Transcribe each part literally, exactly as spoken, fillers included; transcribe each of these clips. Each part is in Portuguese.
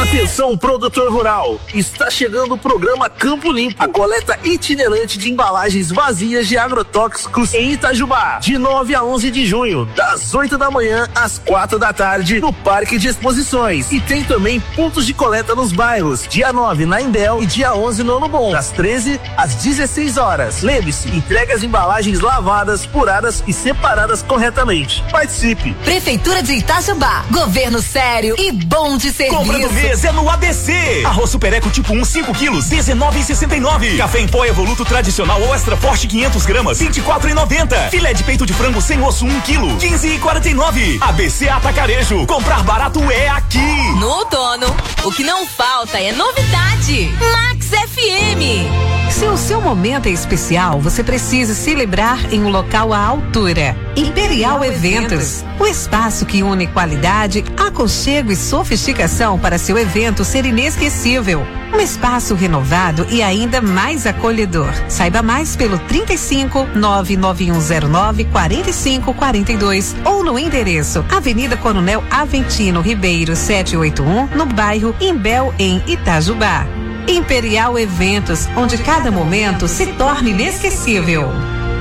Atenção, produtor rural, está chegando o programa Campo Limpo, a coleta itinerante de embalagens vazias de agrotóxicos em Itajubá, de nove a onze de junho, das oito da manhã às quatro da tarde, no Parque de Exposições. E tem também pontos de coleta nos bairros, dia nove na Imbel e dia onze no Ano Bom, das treze às dezesseis horas. Lembre-se, entregue as embalagens lavadas, furadas e separadas corretamente. Participe. Prefeitura de Itajubá, governo sério e bom de serviço. Compra do mês é no A B C. Arroz Super Eco tipo um, cinco quilos, dezenove reais e sessenta e nove. Café em pó Evoluto tradicional ou extra forte quinhentos gramas, vinte e quatro reais e noventa. Filé de peito de frango sem osso um quilo, quinze reais e quarenta e nove. A B C Atacarejo, comprar barato é aqui. No outono, o que não falta é novidade. Max F M. Se o seu momento é especial, você precisa celebrar em um local à altura. Imperial Eventos, o espaço que une qualidade, aconchego e sofisticação para seu evento ser inesquecível. Um espaço renovado e ainda mais acolhedor. Saiba mais pelo trinta e cinco, nove nove um zero nove, quarenta e cinco quarenta e dois ou no endereço Avenida Coronel Aventino Ribeiro setecentos e oitenta e um, no bairro Imbel, em Itajubá. Imperial Eventos, onde cada momento se torna inesquecível.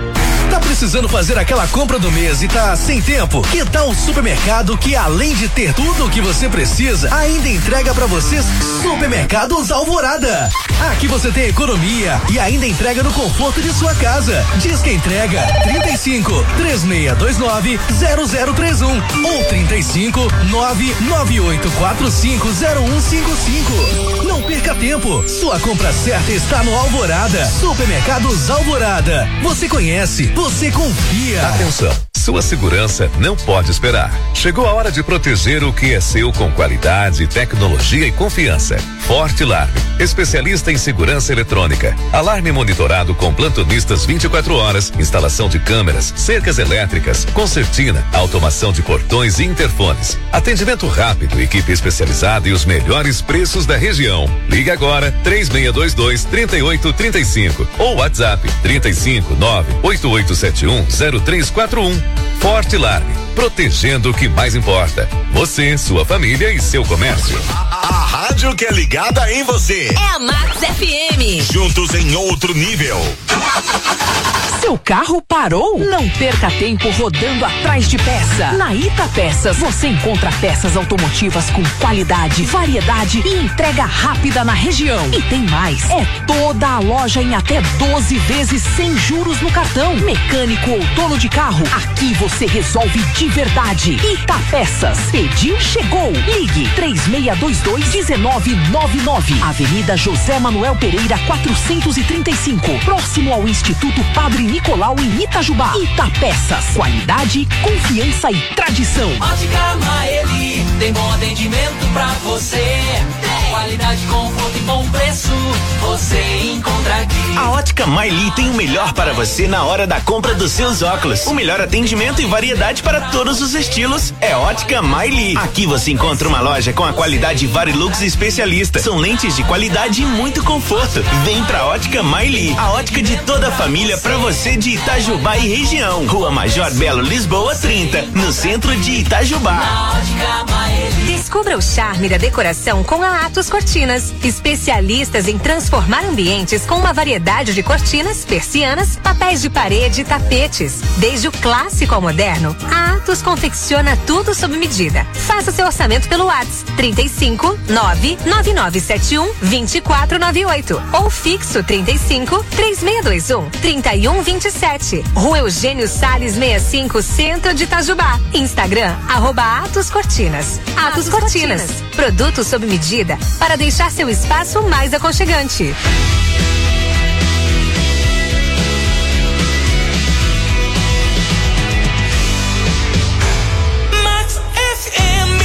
Tá precisando fazer aquela compra do mês e tá sem tempo? Que tal o supermercado que, além de ter tudo o que você precisa, ainda entrega pra vocês? Supermercados Alvorada. Aqui você tem economia e ainda entrega no conforto de sua casa. Diz que entrega trinta e cinco, três seis dois nove, zero zero três um ou trinta e cinco, nove nove oito quatro cinco zero um cinco cinco. Não perca tempo. Sua compra certa está no Alvorada. Supermercados Alvorada. Você conhece, você confia. Atenção, sua segurança não pode esperar. Chegou a hora de proteger o que é seu com qualidade, tecnologia e confiança. Forte Alarme, especialista em segurança eletrônica. Alarme monitorado com plantonistas vinte e quatro horas, instalação de câmeras, cercas elétricas, concertina, automação de portões e interfones. Atendimento rápido, equipe especializada e os melhores preços da região. Ligue agora três seis dois dois, três oito três cinco ou WhatsApp trinta e cinco, nove oito oito sete um zero três quatro um. Forte Alarme, protegendo o que mais importa. Você, sua família e seu comércio. A, a rádio que é ligada em você. É a Max F M. Juntos em outro nível. Seu carro parou? Não perca tempo rodando atrás de peça. Na Ita Peças você encontra peças automotivas com qualidade, variedade e entrega rápida na região. E tem mais, é toda a loja em até doze vezes sem juros no cartão. Mecânico ou dono de carro, aqui você resolve de verdade. Ita Peças, pediu, chegou. Ligue três seis dois dois, um nove nove nove. Avenida José Manuel Pereira quatrocentos e trinta e cinco, próximo ao Instituto Padre Nicolau em Itajubá. Ita Peças, qualidade, confiança e tradição. Ótica Maeli, tem bom atendimento pra você. Qualidade, conforto e bom preço, você encontra aqui. A Ótica Maeli tem o melhor para você na hora da compra dos seus óculos. O melhor atendimento e variedade para todos os estilos é Ótica Maeli. Aqui você encontra uma loja com a qualidade Varilux especialista. São lentes de qualidade e muito conforto. Vem pra Ótica Maeli, a ótica de toda a família pra você de Itajubá e região. Rua Major Belo Lisboa trinta, no centro de Itajubá. Descubra o charme da decoração com a Atos Cortinas, especialistas em transformar ambientes com uma variedade de cortinas, persianas, papéis de parede e tapetes. Desde o clássico ao moderno, a Atos confecciona tudo sob medida. Faça seu orçamento pelo WhatsApp trinta e cinco, nove nove nove sete um, dois quatro nove oito ou fixo trinta e cinco, três seis dois um, trinta e um vinte e sete. Rua Eugênio Salles sessenta e cinco, centro de Itajubá. Instagram, arroba Atos Cortinas. Atos Cortinas, produtos sob medida para deixar seu espaço mais aconchegante. Max F M.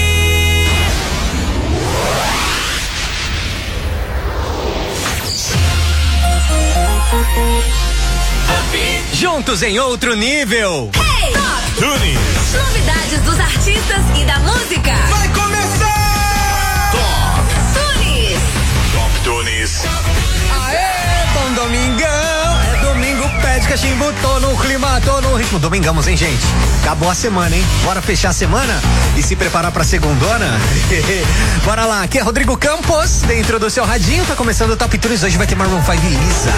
Juntos em outro nível. Hey! Top Tunes. Novidades dos artistas e da música. Vai começar! Top Tunes. Top Tunes. Aê, bom domingão. É domingo, pede cachimbo, tô no clima, tô no ritmo. Domingamos, hein, gente? Acabou a semana, hein? Bora fechar a semana e se preparar pra segundona? Bora lá, aqui é Rodrigo Campos, dentro do seu radinho, tá começando o Top Tunes, hoje vai ter Maroon cinco e Lisa.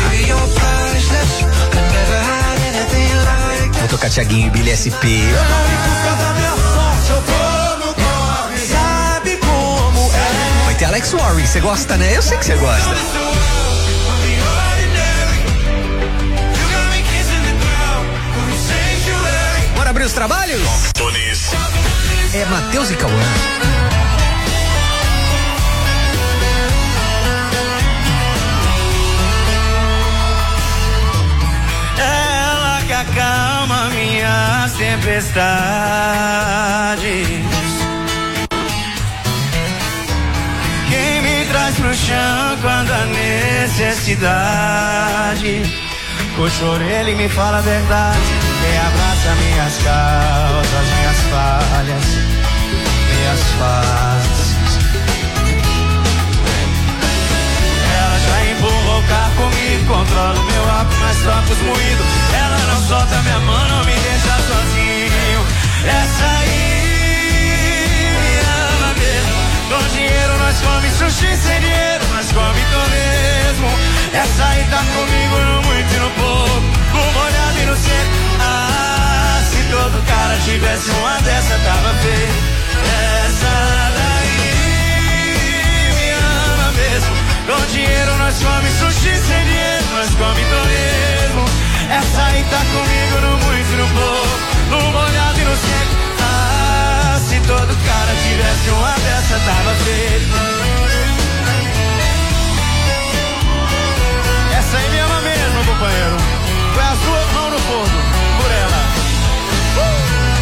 Vou tocar Thiaguinho e Billy S P. Vai ter Alex Warren, você gosta, né? Eu sei que você gosta. Bora abrir os trabalhos? É Matheus e Cauã. Ela que acalma minhas tempestades, quem me traz pro chão quando a necessidade. Com choro ele me fala a verdade, quem abraça minhas causas, minhas falhas, minhas fases. Ela já empurrou o carro comigo, controla o meu álcool, mas troca os moídos. Ela não solta minha mão, não me deixa sozinho. Essa aí me ama mesmo. Com dinheiro nós come sushi, sem dinheiro nós come torresmo. Essa aí tá comigo no muito e no pouco, no molhado e no seco. Ah, se todo cara tivesse uma dessa tava feio. Essa daí me ama mesmo. Com dinheiro nós come sushi, sem dinheiro nós come torresmo. Essa aí tá comigo no muito e no pouco, no molhado e no seco. Ah, se todo cara tivesse uma dessa tava feio. Essa aí me ama mesmo, companheiro. Põe as duas mãos no fogo por ela. Uh!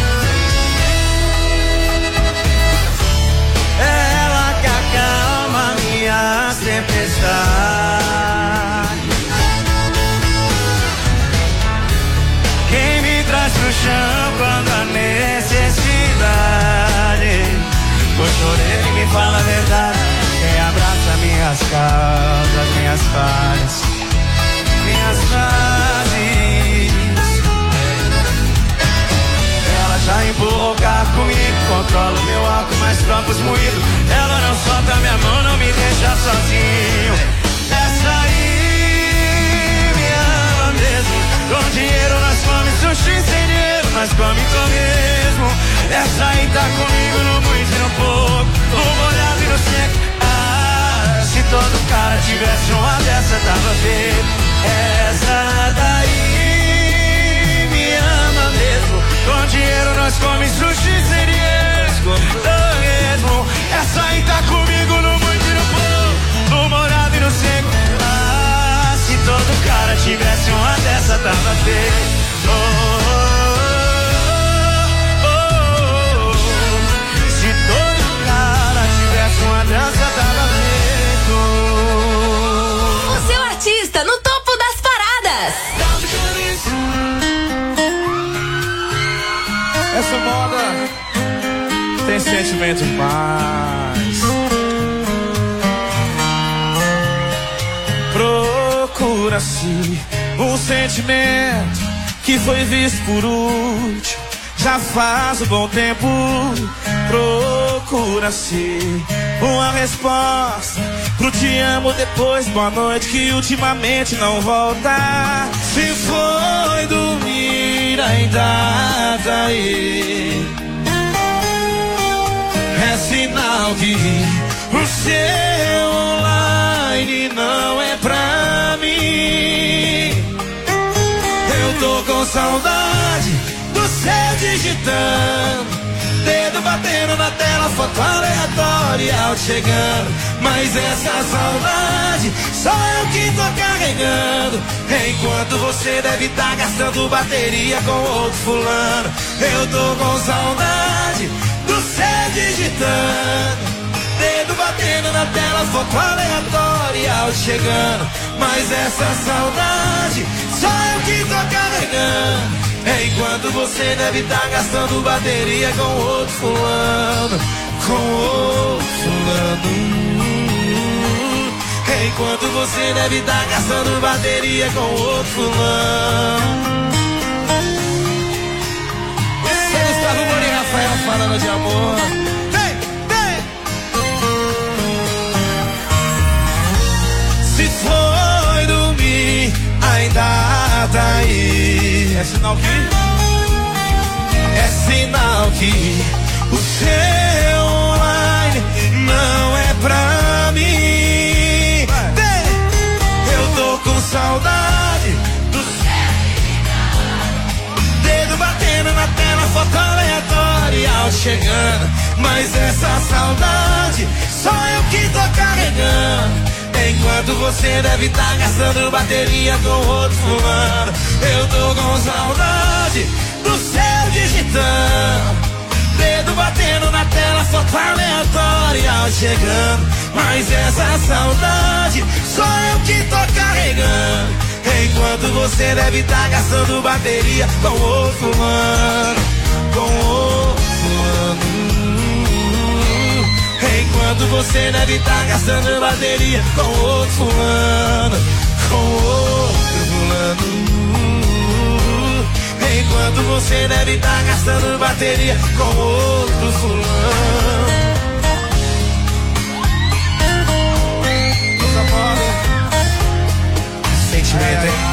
Ela que acalma minhas tempestades, quem me traz pro chão quando a necessidade. Com choro ele me fala a verdade, quem abraça minhas causas, minhas falhas, minhas fases. Ela já empurrou o carro comigo, controla o meu álcool, mas troca os moídos. Ela não solta minha mão, não me deixa sozinho. Essa aí me ama mesmo. Com dinheiro nós come sushi, sem dinheiro nós come torresmo. Essa aí tá comigo no muito e no pouco, no molhado e no seco. Ah, se todo cara tivesse uma dessa tava feio. Essa daí me ama mesmo. Com dinheiro nós come sushi, sem dinheiro come torresmo. Essa aí tá comigo no muito e no pouco, no molhado e no seco. Ah, se todo cara tivesse uma dessa tava feio. Oh, oh, oh, oh. Se todo cara tivesse uma dessa tava feito. O seu artista no topo das paradas. Essa moda tem sentimento demais. Procura-se um sentimento que foi visto por último, já faz um bom tempo. Procura-se uma resposta pro te amo depois, boa noite, que ultimamente não volta. Se foi dormir ainda tá aí, é sinal que o seu online não é pra mim. Eu tô com saudade do seu digitando, dedo batendo na tela, foto aleatória chegando. Mas essa saudade só eu que tô carregando, enquanto você deve tá gastando bateria com outro fulano. Eu tô com saudade do seu digitando, dedo batendo na tela, foto aleatória chegando. Mas essa saudade só eu que tô carregando, enquanto você deve estar gastando bateria com outro fulano, com outro fulano. Enquanto você deve estar gastando bateria com outro fulano. Esse é Gustavo Moura e Rafael falando de amor. Vem, vem. Se foi dormir, ainda tá aí. É sinal que... É sinal que o seu online não é pra mim. Vem. Eu tô com saudade do dedo batendo na tela, foto aleatória chegando. Mas essa saudade só eu que tô carregando. Enquanto você deve estar gastando bateria com outro fulano. Eu tô com saudade do seu digitão, dedo batendo na tela, foto aleatória chegando. Mas essa saudade só eu que tô carregando. Enquanto você deve estar gastando bateria com outro fulano, com outro fulano. Enquanto você deve estar gastando bateria com outro fulano, com outro fulano. Enquanto você deve estar gastando bateria com outro fulano. Coisa foda. Sentimento, hein?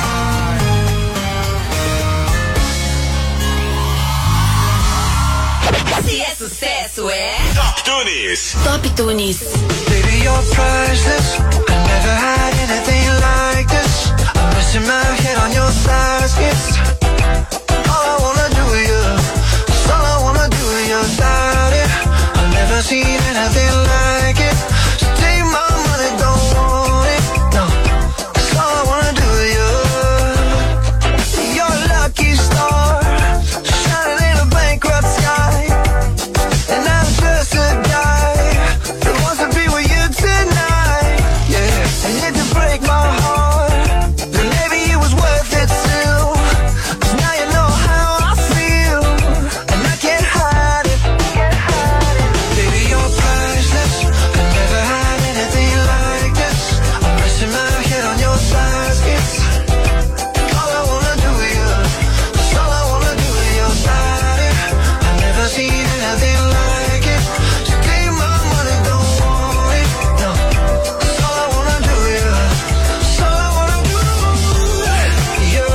Se é sucesso, é Top Tunes. Top Tunes. Baby, you're priceless. I never had anything like this. I'm missing my head on your thighs. It's all I wanna do with you. It's all I wanna do with your body. I've never seen anything like it. So take my money, don't want it. No, it's all I wanna do with you. You're a lucky star, shining in a bankrupt sky. And I'm just a guy who wants to be with you tonight. Yeah, and if you break my heart, then maybe it was worth it still. 'Cause now you know how I feel, and I can't hide it. Baby, you're priceless. I never had anything like this. I'm resting my head on your thighs. It's all I wanna do with you. It's all I wanna do with your body. I've never seen anything like it. So take my money, don't want it. No, it's all I wanna do with you. It's all I wanna do with you.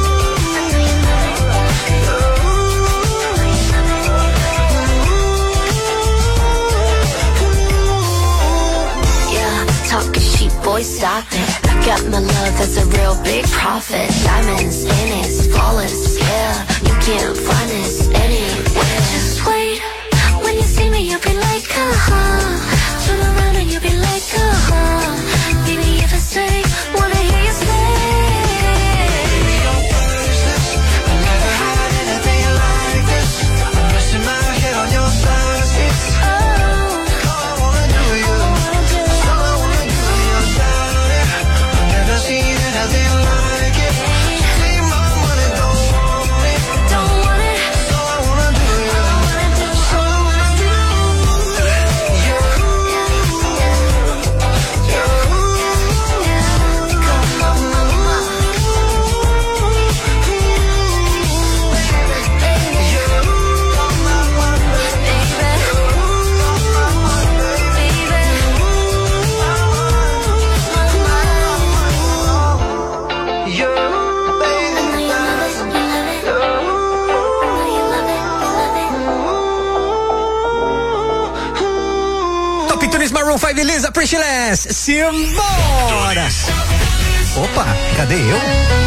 Yeah, talking cheap, boy, stop it. I got my love as a real big profit. Diamonds in it, flawless, yeah. You can't find this anywhere. Just wait, when you see me, you'll be like, uh-huh. Turn around and you'll be like, uh-huh. Baby, if I say, wanna hear you say. Baby, you're priceless. I never had anything like this. I'm resting my head on your thighs. It's all I wanna do with you. It's all I wanna do with your body. I've never seen anything like it. So take my money, don't want it. Don't want it. It's all I wanna do with you. It's all I wanna do. Top Tunes Maroon five, Elisa Priscilles. Simbora! Opa, cadê eu?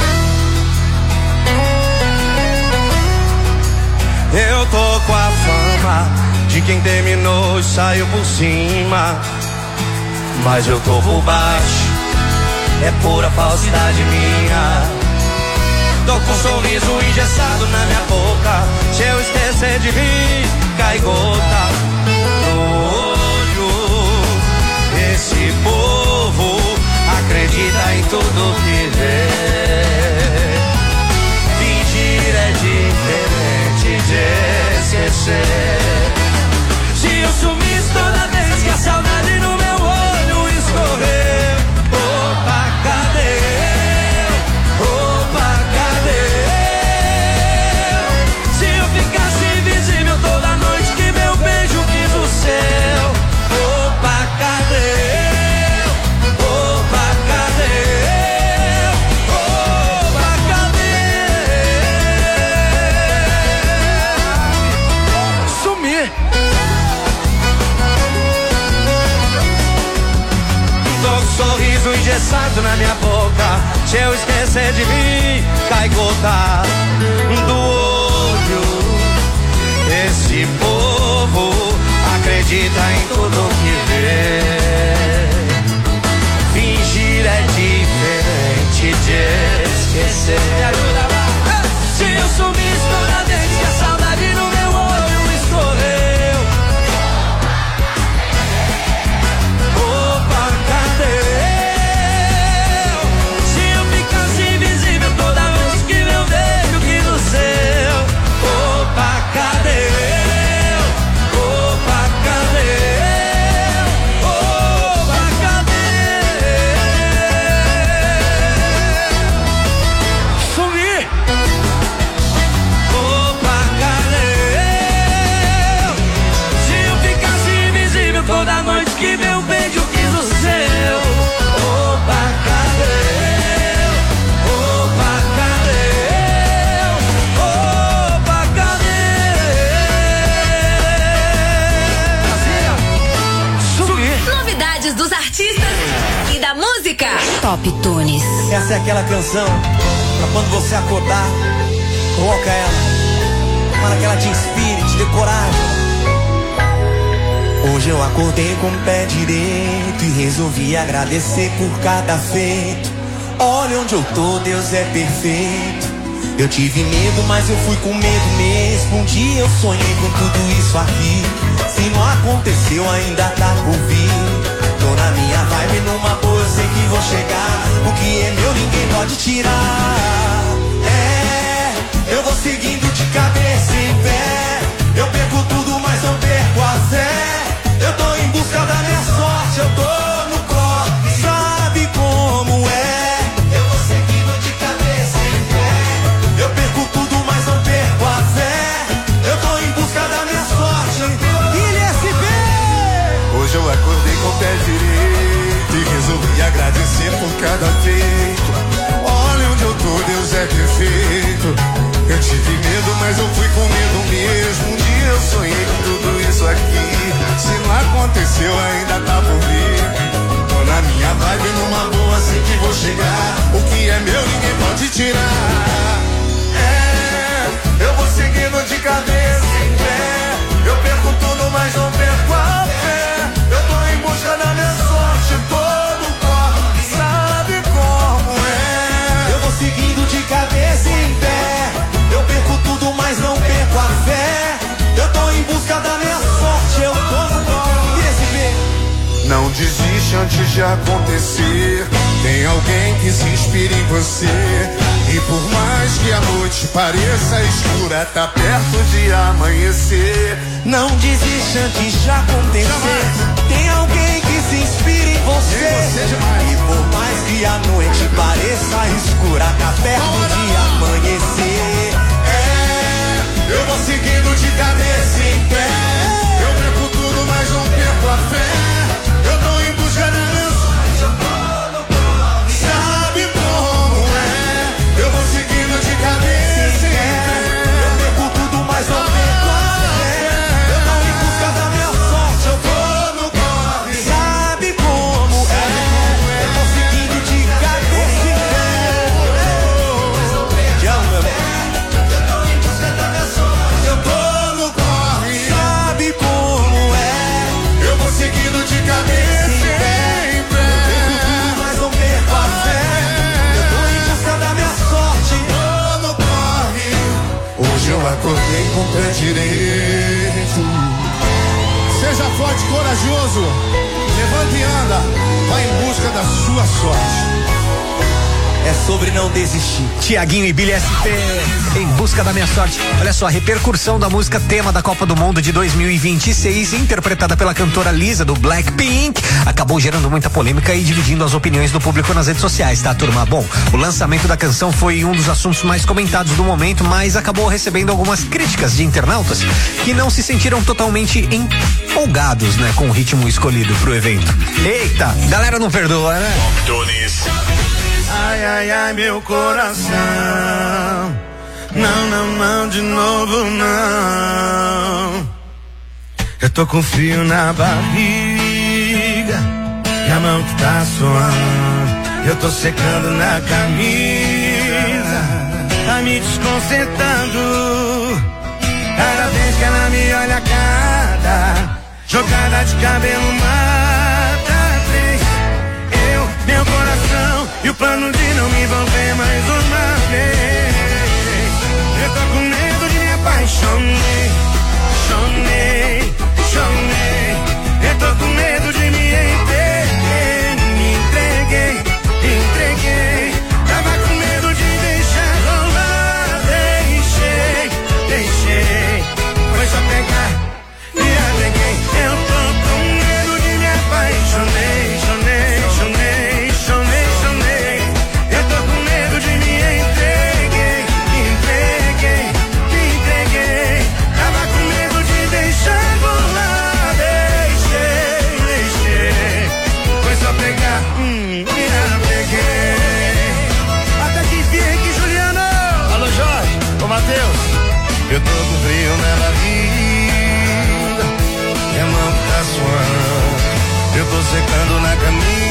Eu tô com a fama de quem terminou e saiu por cima. Mas eu tô por baixo, é pura falsidade minha. Tô com um sorriso engessado na minha boca. Se eu esquecer de rir, cai gota no olho. Esse povo acredita em tudo que vê. Fingir é diferente de esquecer. Se eu sumisse toda vez que a saudade no meu olho escorrer, oh, sorriso engessado na minha boca. Se eu esquecer de mim, cai gota do olho. Esse povo acredita em tudo que vê. Fingir é diferente de esquecer. Me ajuda lá. Se eu sumir toda vez que a saudade no meu olho escorreu. Opa, cadê eu? Se eu ficasse invisível toda vez que eu vejo que no seu. Opa, cadê eu? Opa, cadê eu? Opa, cadê? Sumi! Opa, cadê eu? Se eu ficasse invisível toda noite que meu beijo quis o seu. Opa, cadê eu? Opa, cadê eu? Opa, cadê? Sumi! Novidades dos artistas e da música. Top Tunes. Essa é aquela canção pra quando você acordar, coloca ela para que ela te inspire, te dê coragem. Hoje eu acordei com o pé direito e resolvi agradecer por cada feito. Olha onde eu tô, Deus é perfeito. Eu tive medo, mas eu fui com medo mesmo. Um dia eu sonhei com tudo isso aqui. Se não aconteceu, ainda tá por vir. Tô na minha vibe, numa boa, eu sei que vou chegar. O que é meu ninguém pode tirar. É, eu vou seguindo de cabeça em pé. Eu perco tudo, mas não perco a fé. Eu tô em busca da minha sorte, eu tô no corre. Sabe como é? Eu vou seguindo de cabeça em pé. Eu perco tudo, mas não perco a fé. Eu tô em busca da minha sorte. Ilha S B! Hoje eu acordei com o pé direito e resolvi agradecer por cada feito. Olha onde eu tô, Deus é perfeito. Eu tive medo, mas eu fui com medo mesmo. Um dia eu sonhei com tudo isso aqui. Se não aconteceu, ainda tá por vir. Tô na minha vibe, numa boa, sei que vou chegar. O que é meu, ninguém pode tirar. É, eu vou seguindo de cabeça em pé. Eu perco tudo, mas não perco a fé. Eu tô em busca da minha sorte, todo corre. Sabe como é? Eu vou seguindo de cabeça em pé. Eu perco tudo, mas não perco a fé. Eu tô em busca da minha sorte, eu tô no corre. S B. Não desiste antes de acontecer. Tem alguém que se inspira em você. E por mais que a noite pareça escura, tá perto de amanhecer. Não desiste antes de acontecer. Jamais. Tem alguém que se inspira em você. E você demais. E por mais que a noite pareça escura, tá perto de amanhecer. É, eu vou seguindo de cabeça em pé. Eu perco tudo, mas não perco a fé. Eu tô em busca da minha sorte, eu tô no corre. Sabe como é? Eu vou seguindo de cabeça em pé. Eu perco tudo, mas não perco a fé. Eu tô em busca da minha sorte, eu tô no corre. Sabe como é? Eu tô seguindo de cabeça em pé. Te amo, meu bem. Eu tô em busca da minha sorte, eu tô no corre. Sabe como é? Eu vou seguindo de cabeça em pé. Mas não perco a fé. Eu tô em busca da minha sorte. Tô no corre. Hoje eu acordei com o pé direito. Seja forte e corajoso. Levanta e anda. Vai em busca da sua sorte. É sobre não desistir. Tiaguinho e Billy S P, em busca da minha sorte. Olha só, a repercussão da música tema da Copa do Mundo de dois mil e vinte e seis, interpretada pela cantora Lisa do Blackpink, acabou gerando muita polêmica e dividindo as opiniões do público nas redes sociais, tá, turma? Bom, o lançamento da canção foi um dos assuntos mais comentados do momento, mas acabou recebendo algumas críticas de internautas que não se sentiram totalmente empolgados, né, com o ritmo escolhido pro evento. Eita, galera não perdoa, né? Tunes. Ai, ai, ai, meu coração. Não, não, não, de novo não. Eu tô com frio na barriga e a mão que tá suando. Eu tô secando na camisa, tá me desconcertando. Cada vez que ela me olha, cada jogada de cabelo mata três. Eu, meu coração e o plano de não me envolver mais uma vez. Eu tô com medo de me apaixonar. Chonei, chonei. Eu tô com medo de me entreguei. Me entreguei, entreguei. Tava com medo de deixar rolar. Deixei, deixei. Foi só pegar e apeguei. Eu tô com medo de me apaixonei. Chonei, chonei, chonei, chonei. Eu tô com medo de me entreguei. Me entreguei, me entreguei. Tava com medo de deixar rolar. Deixei, deixei. Foi só pegar, hum, e apeguei. Até que enfim aqui, Juliano. Alô, Jorge, ô Matheus. Eu tô com frio na barriga, minha mão tá suando. Eu tô secando na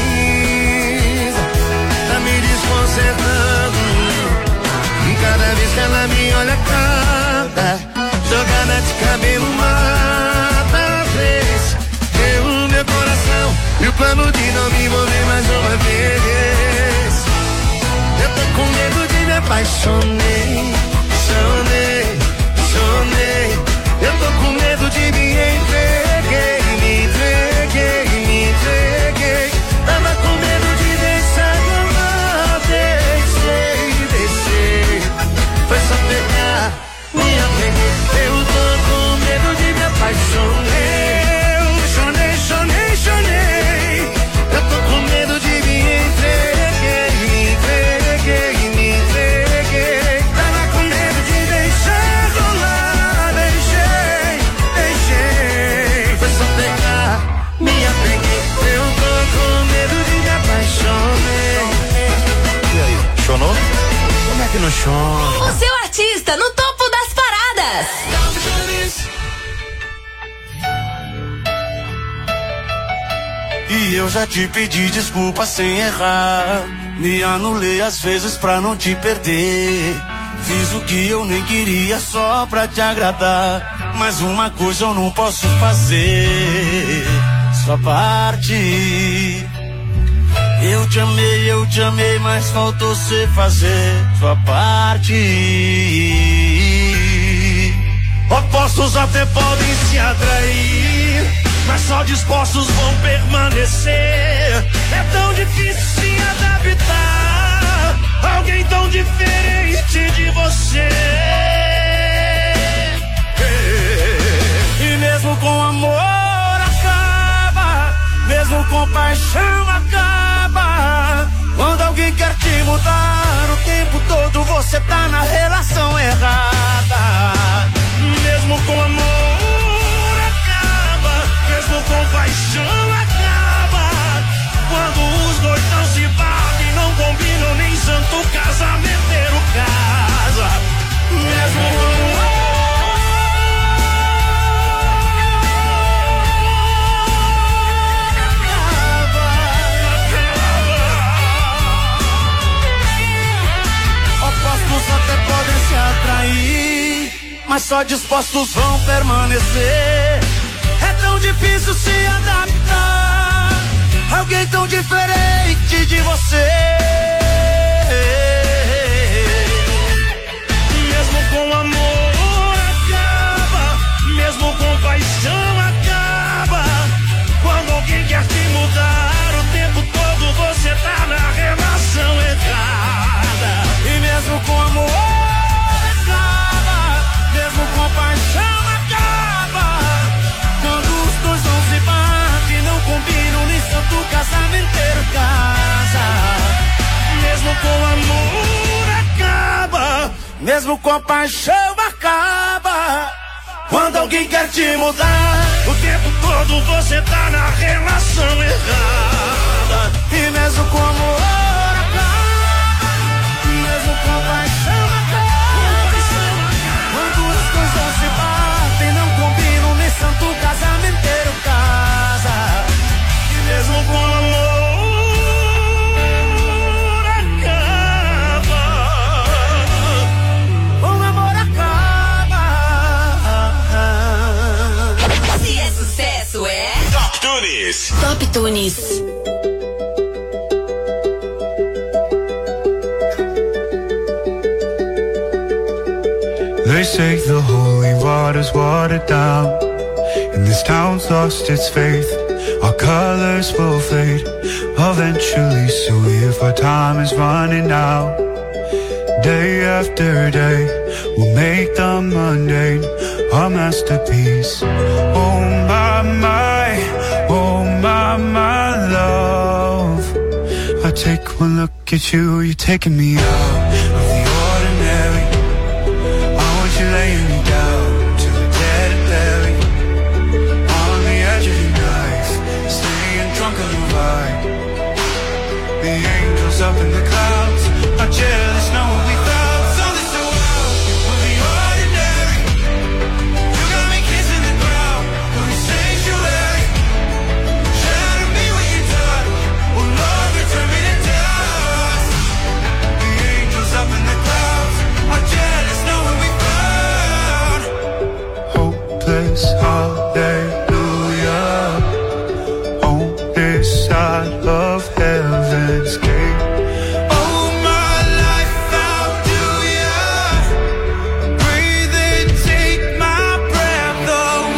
camisa, tá me desconcertando. E cada vez que ela me olha, cada jogada de cabelo mata vez. Eu, meu coração e o plano de não me envolver mais uma vez. Eu tô com medo de me apaixonei, chonei, chonei. Eu tô com medo de me entreguei, me entreguei, me entreguei. Tava com medo de deixar rolar. Deixei, deixei. Foi só pegar, me apeguei. Eu tô com medo de me apaixonar. Eu chonei, chonei, chonei. Eu tô com medo de me entreguei, me entreguei, me entreguei. Tava com medo de deixar rolar. Deixei, deixei. Foi só pegar, me apeguei. Eu tô com medo de me apaixonar. E aí, chonou? Como é que não chora? O seu artista no topo das paradas. E eu já te pedi desculpa sem errar. Me anulei às vezes pra não te perder. Fiz o que eu nem queria só pra te agradar. Mas uma coisa eu não posso fazer, sua parte. Eu te amei, eu te amei, mas faltou você fazer sua parte. Opostos até podem se atrair, mas só dispostos vão permanecer. É tão difícil se adaptar a alguém tão diferente de você. E mesmo com amor acaba, mesmo com paixão acaba. Quando alguém quer te mudar, o tempo todo você tá na relação errada. Mesmo com amor acaba, mesmo com paixão acaba. Quando os dois não se batem, não combinam, nem santo casamenteiro casa. Mesmo com amor acaba, acaba. Opostos até podem se atrair, mas só dispostos vão permanecer. É tão difícil se adaptar a alguém tão diferente de você. Mesmo com amor acaba, mesmo com paixão acaba. Quando alguém quer te mudar, o tempo todo você tá na relação errada. E mesmo com amor acaba, mesmo com paixão acaba. Quando os dois não se batem, não combinam, nem santo casamenteiro casa. Mesmo com amor acaba, mesmo com paixão acaba. Quando alguém quer te mudar, o tempo todo você tá na relação errada. E mesmo com amor acaba, mesmo com paixão acaba. Quando os dois não se batem, não combinam, nem santo casamenteiro casa. E mesmo com amor Tunis. Top Tunis. They say the holy water's watered down, and this town's lost its faith. Our colors will fade eventually, so if our time is running out, day after day, we'll make the mundane a masterpiece. Oh my, my, oh my, my love, I take one look at you, you're taking me out of the ordinary. You're laying me down to the dead and buried on the edge of your knife, staying drunk on your vibe. The angels up in the clouds are jealous, know what we thought. So this world will be ordinary. You got me kissing the ground, on the sanctuary. Shadow me when you touch, oh Lord, return me to dust. The angels up in the clouds are jealous, know what we thought. Hopeless, hallelujah, on this side of heaven's gate. Oh, my life, how do ya breathe and take my breath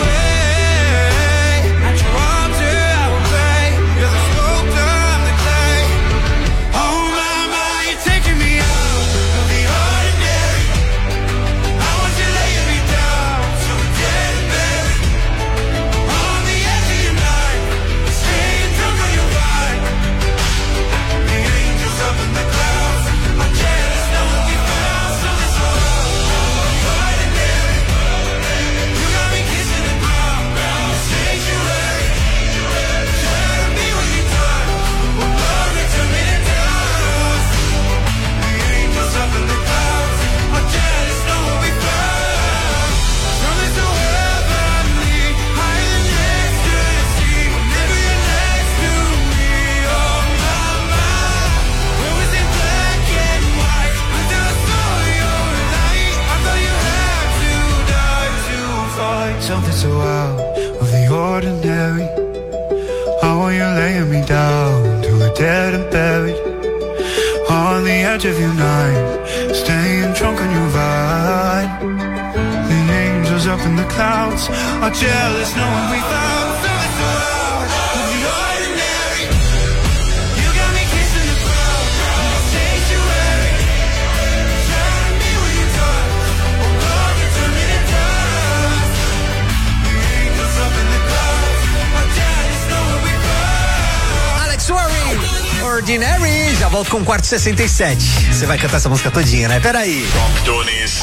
away? At your altar I will pray, you're the sculptor, I'm the clay. Oh, my, my, you're taking me out of the ordinary. I want you laying me down so dead and buried on the edge of your night, staying drunk on your vibe. The angels up in the clouds are jealous, know what we found. So this world will be ordinary. You got me kissing the ground, the sanctuary. Shadow me when you touch, oh Lord, return me to dust. The angels up in the clouds are jealous, know what we found. Show me so heavenly, higher than ecstasy. Whenever you're next to me, oh my, my. Where was it black and white until I saw your light? I thought you had to die to fight something so out of the ordinary. How are you laying me down to a dead and buried on the edge of your night, staying drunk on your vibe. The angels up in the clouds are jealous, knowing we found something so out of the ordinary. You got me kissing the ground, the sanctuary. Shadow me when you touch, oh Lord, return me to dust. The angels up in the clouds are jealous, knowing we found. Alex Warren, Ordinary. Já volto com o quarto sessenta e sete. Você vai cantar essa música todinha, né? Peraí. Top Tunis.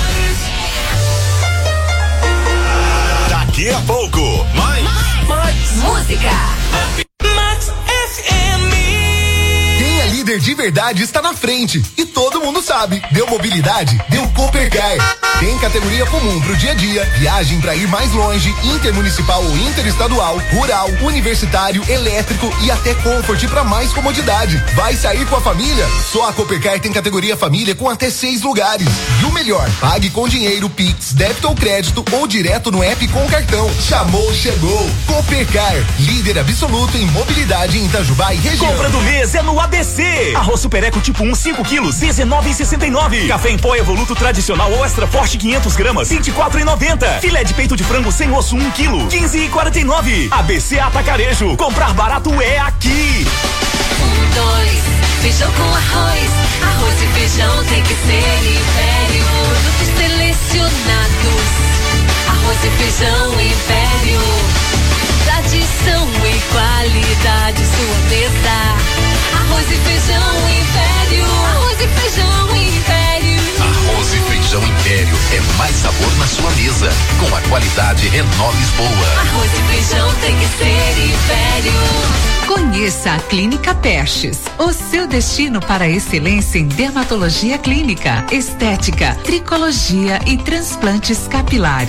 Daqui a pouco, mais, mais música. Max F M. Quem é líder de verdade está na frente e todo mundo sabe. Deu mobilidade, deu Coopercar. Tem categoria comum pro dia a dia, viagem pra ir mais longe, intermunicipal ou interestadual, rural, universitário, elétrico e até Comfort pra mais comodidade. Vai sair com a família? Só a Coopercar tem categoria família com até seis lugares. E o melhor, pague com dinheiro, Pix, débito ou crédito ou direto no app com cartão. Chamou, chegou. Coopercar, líder absoluto em mobilidade em Itajubá e região. Compra do mês é no A B C. Arroz Super Eco tipo um, cinco quilos, dezenove e sessenta e nove. Café em pó Evoluto tradicional ou extra forte quinhentos gramas, vinte e quatro e noventa. Filé de peito de frango sem osso um quilo, quinze e quarenta e nove. A B C Atacarejo. Comprar barato é aqui. Um, dois, feijão com arroz. Arroz e feijão tem que ser Império. Produtos selecionados. Arroz e feijão Império. Tradição e qualidade, sua mesa. Arroz e feijão Império. Arroz e feijão Império. Arroz e feijão Império é mais sabor na sua mesa. Com a qualidade Renova Lisboa. Arroz e feijão tem que ser Império. Conheça a Clínica Perches, o seu destino para a excelência em dermatologia clínica, estética, tricologia e transplantes capilares.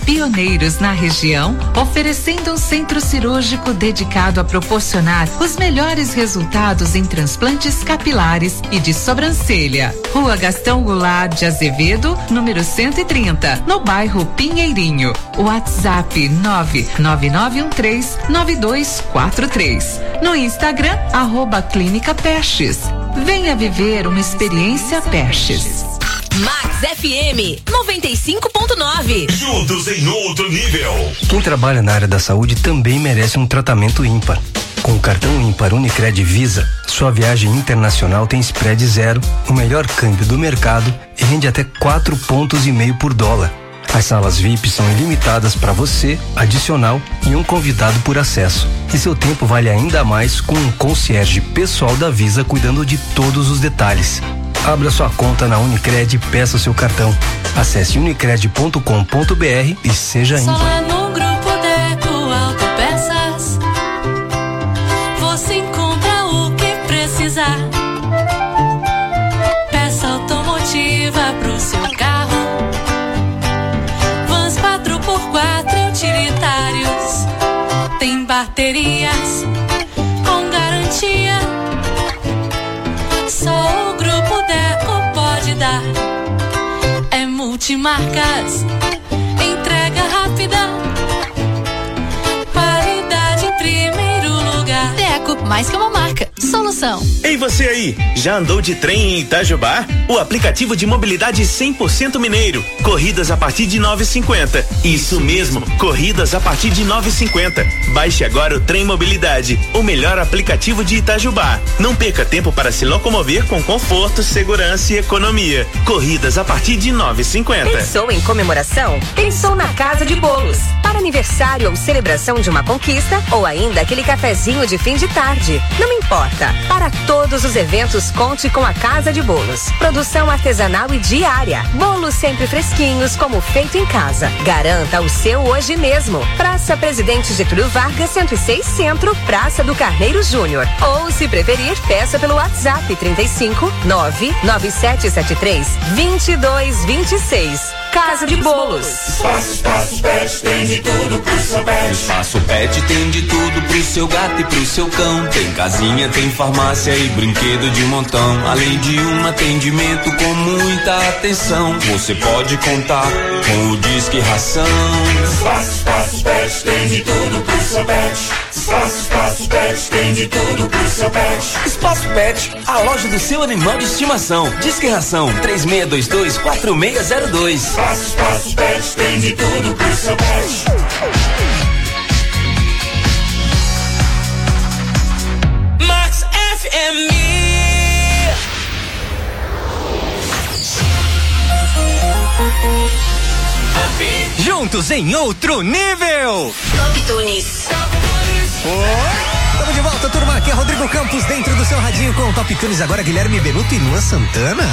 pioneiros na região, oferecendo um centro cirúrgico dedicado a proporcionar os melhores resultados em transplantes capilares e de sobrancelha. Rua Gastão Goulart de Azevedo, número cento e trinta, no bairro Pinheirinho. WhatsApp nove nove nove um três nove dois quatro três. No Instagram, arroba Clínica Perches. Venha viver uma experiência Perches. Max F M noventa e cinco ponto nove. Juntos em outro nível. Quem trabalha na área da saúde também merece um tratamento ímpar. Com o cartão ímpar Unicred Visa, sua viagem internacional tem spread zero, o melhor câmbio do mercado e rende até quatro pontos e meio por dólar. As salas V I P são ilimitadas para você, adicional e um convidado por acesso. E seu tempo vale ainda mais com um concierge pessoal da Visa cuidando de todos os detalhes. Abra sua conta na Unicred e peça seu cartão. Acesse unicred ponto com ponto br e seja ímpar. Só no Grupo Deco Autopeças você encontra o que precisar. Peça automotiva pro seu carro, vans quatro por quatro utilitários, tem baterias com garantia. Só o Grupo Deco pode dar. É multimarcas, entrega rápida, qualidade em primeiro lugar. Deco, mais que uma marca, solução. Ei, você aí, já andou de trem em Itajubá? O aplicativo de mobilidade cem por cento mineiro. Corridas a partir de nove e cinquenta. Isso mesmo, corridas a partir de nove e cinquenta. Baixe agora o Trem Mobilidade, o melhor aplicativo de Itajubá. Não perca tempo para se locomover com conforto, segurança e economia. Corridas a partir de nove e cinquenta. Pensou em comemoração? Pensou na Casa de Bolos. Para aniversário ou celebração de uma conquista, ou ainda aquele cafezinho de fim de tarde. Não importa. Para todos os eventos, conte com a Casa de Bolos. Produção artesanal e diária. Bolos sempre fresquinhos, como feito em casa. Garanta o seu hoje mesmo. Praça Presidente Getúlio Vargas, cento e seis Centro, Praça do Carneiro Júnior. Ou, se preferir, peça pelo WhatsApp trinta e cinco, nove nove sete sete três, vinte e dois vinte e seis. Casa de Bolos. Espaço, espaço pet tem de tudo pro seu pet. Espaço Pet tem de tudo pro seu gato e pro seu cão. Tem casinha, tem farmácia e brinquedo de montão. Além de um atendimento com muita atenção. Você pode contar com o Disque Ração. Espaço, espaço pet tem de tudo pro seu pet. Espaço, espaço pet tem de tudo pro seu pet. Espaço Pet, a loja do seu animal de estimação. Disque Ração três seis dois dois quatro seis zero dois. Espaço, espaço pet tem de tudo pro seu pet. Max F M. Juntos em outro nível. Tunis. Estamos de volta, turma. Aqui é Rodrigo Campos dentro do seu radinho com o Top Tunes. Agora Guilherme Benuto e Luan Santana.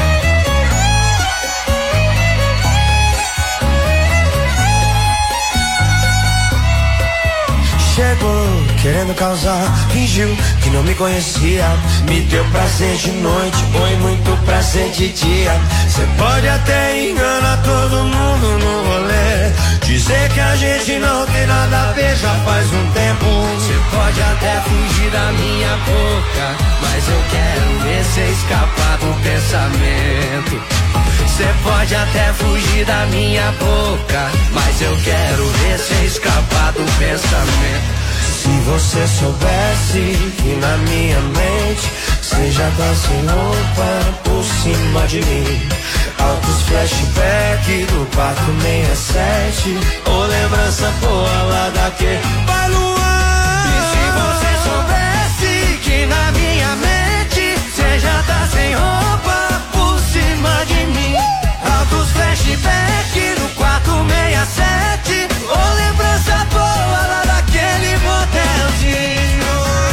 Chegou querendo causar, fingiu que não me conhecia. Me deu prazer de noite, foi muito prazer de dia. Cê pode até enganar todo mundo no rolê, dizer que a gente não tem nada a ver já faz um tempo. Cê pode até fugir da minha boca, mas eu quero ver cê escapar do pensamento. Cê pode até fugir da minha boca, mas eu quero ver cê escapar do pensamento. Se você soubesse que na minha mente cê já tá sem roupa por cima de mim. Altos flashback do quarto sessenta e sete, ou lembrança boa lá daquele Vai Luan. E se você soubesse que na minha mente cê já tá sem roupa por cima de mim. Altos flashback do quarto sessenta e sete, ou lembrança boa lá daquele motelzinho.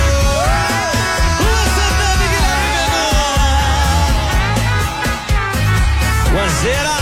Guanzeira,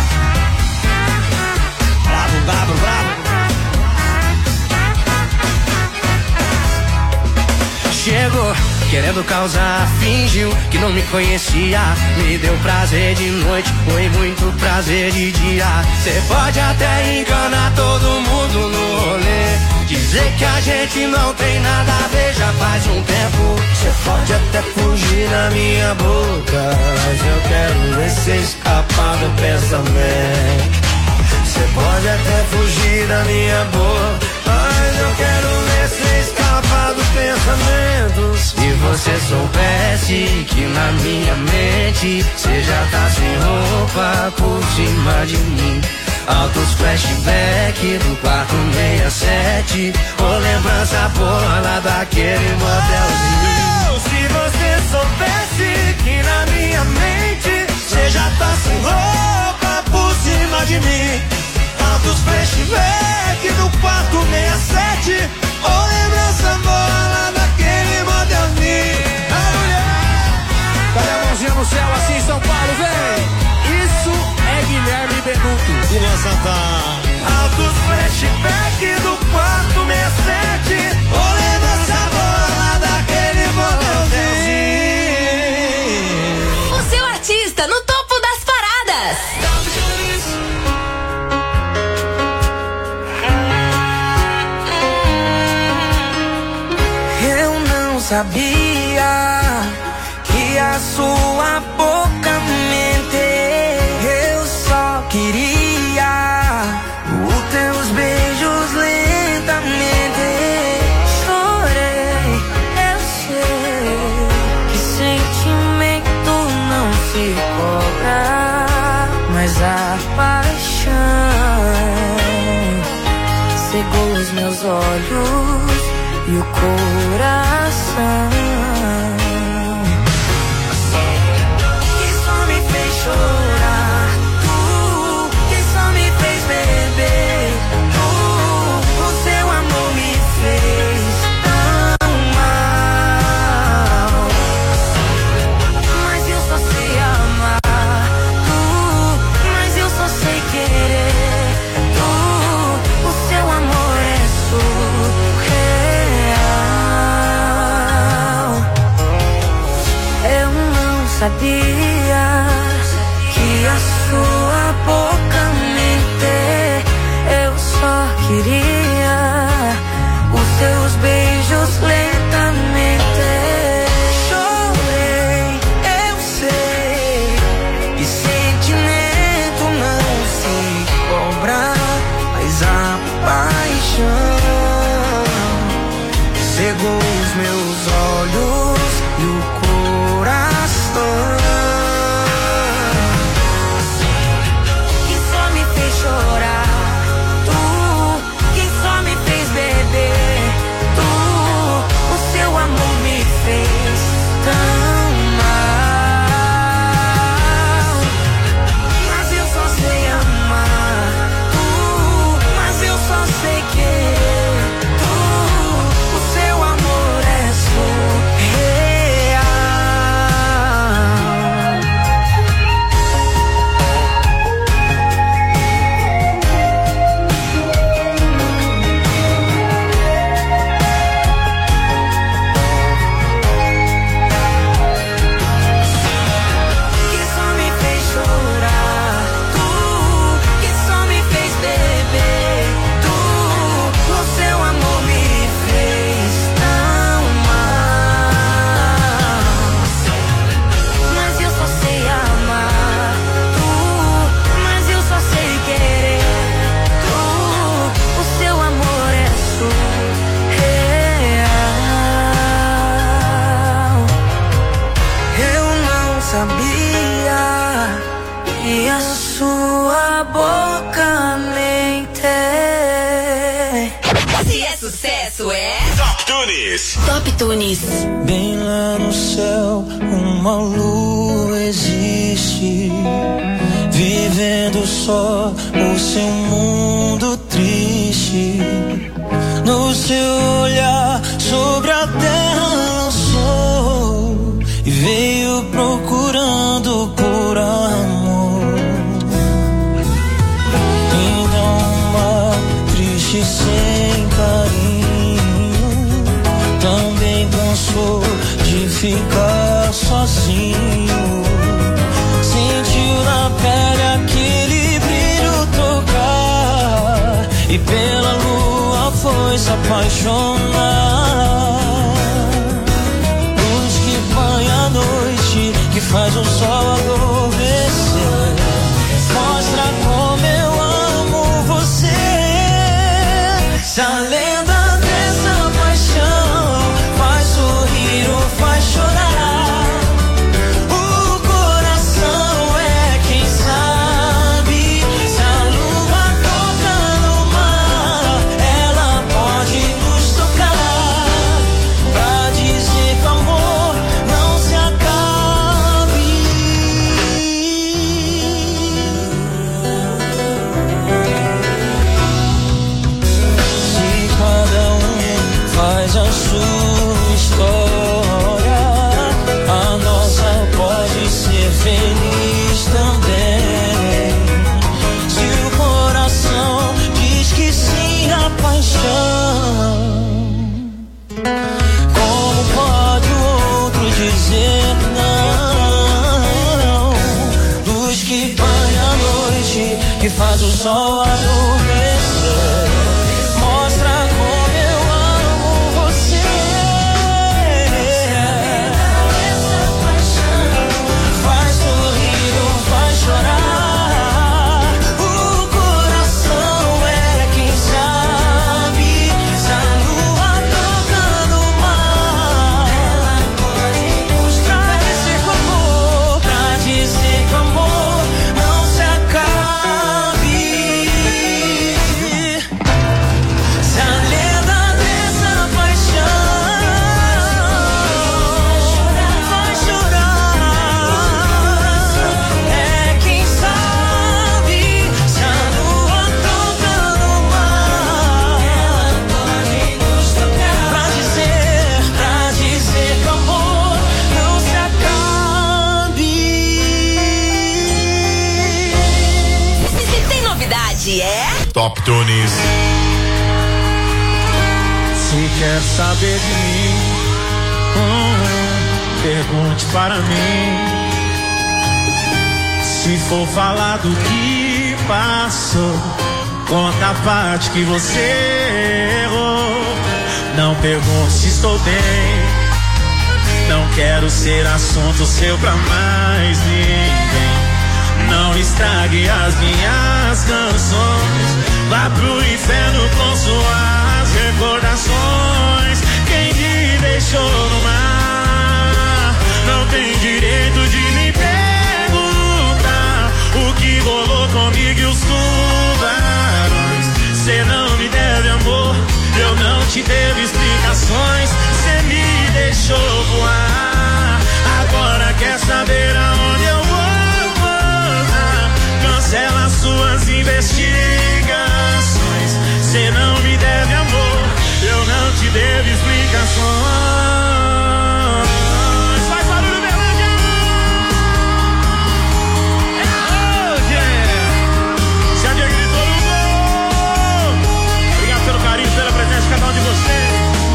bravo, bravo, bravo. Chegou querendo causar, fingiu que não me conhecia. Me deu prazer de noite, foi muito prazer de dia. Cê pode até enganar todo mundo no rolê, dizer que a gente não tem nada a ver já faz um tempo. Cê pode até fugir da minha boca, mas eu quero ver cê escapar do pensamento. Cê pode até fugir da minha boca, mas eu quero ver cê escapar do pensamento. Se você soubesse que na minha mente cê já tá sem roupa por cima de mim. Altos flashback do quarto sessenta e sete, ou lembrança boa lá daquele motelzinho. Se você soubesse que na minha mente cê já tá sem roupa por cima de mim. Altos flashback do quarto sessenta e sete, ou lembrança boa lá daquele motelzinho. A mulher, cadê a mãozinha no céu assim, São Paulo, vem! Isso é Guilherme Benuto e Luan Santana. Altos flashback do quarto sessenta e sete, ou lembrança boa lá daquele motelzinho. O seu artista no topo das paradas. Eu não sabia que a sua boca mente. Eu só queria os teus beijos lentamente. Chorei, eu sei que sentimento não se cobra, mas a paixão cegou os meus olhos e o coração, que só me fez chorar, tu, que só me fez beber, tu, o seu amor me fez tão mal, mas eu só sei amar, tu, mas eu só sei querer, tu, o seu amor é surreal. Eu não sabia que a sua boca mente. Eu só queria os seus beijos lentamente. Chorei, eu sei que sentimento não se cobra, mas a paixão cegou os meus olhos e o coração, que só me fez chorar, tu, que só me fez beber, tu, o seu amor me fez tão mal, mas eu só sei amar, tu, mas eu só sei querer, tu, o seu amor é surreal. Que só me fez chorar, tu, que só me fez beber, tu, o seu amor me fez tão mal, mas eu só sei amar, tu, mas eu só sei querer, tu, o seu amor é surreal. Eu não sabia que a sua boca mente. Se é sucesso, é Top Tunes. Top Tunes. Bem lá no céu, uma lua existe, vivendo só o seu mundo triste. No seu olhar sobre a terra lançou e veio procurando por amor. Então uma triste sem carinho também nem cansou de ficar sozinho. Sentiu na pele aquele brilho tocar e pela lua foi se apaixonar. Luz que banha a noite, que faz o sol adormecer, mostra como eu amo você. Se a lenda dessa paixão faz sorrir ou faz chorar, o coração é quem sabe. Se a lua toca no mar, ela pode nos tocar, pra dizer que o amor não se acabe. Se cada um faz a sua história, a nossa pode ser feliz também. Se o coração diz que sim à paixão, como pode o outro dizer não? Luz que banha a noite, que faz o sol adormecer, mostra como eu amo você. Faz sorrir ou faz chorar, o coração é quem sabe. Se a lua toca no mar, ela pode nos trazer com amor, pra dizer que o amor não se acabe. Se a lenda dessa paixão vai chorar, é quem sabe. Se a lua toca no mar, ela pode nos tocar, pra dizer, pra dizer que o amor não se acabe. Se tem novidade, é? Top Tunes. Se quer saber de mim, hum, pergunte para mim. Se for falar do que passou, conta a parte que você errou. Não pergunte se estou bem, não quero ser assunto seu pra mais ninguém. Não estrague as minhas canções, vá pro inferno com suas recordações. Quem me deixou no mar não tem direito de me perguntar o que rolou comigo e os tubarões. Cê não me deve amor, eu não te devo explicações. Cê me deixou voar, agora quer saber aonde eu vou. Cancela suas investigações. Cê não me deve amor, eu não te devo explicações. Faz barulho, Berlândia! Oh, yeah! Se a dia gritou no gol. Obrigado pelo carinho, pela presença de cada um de vocês.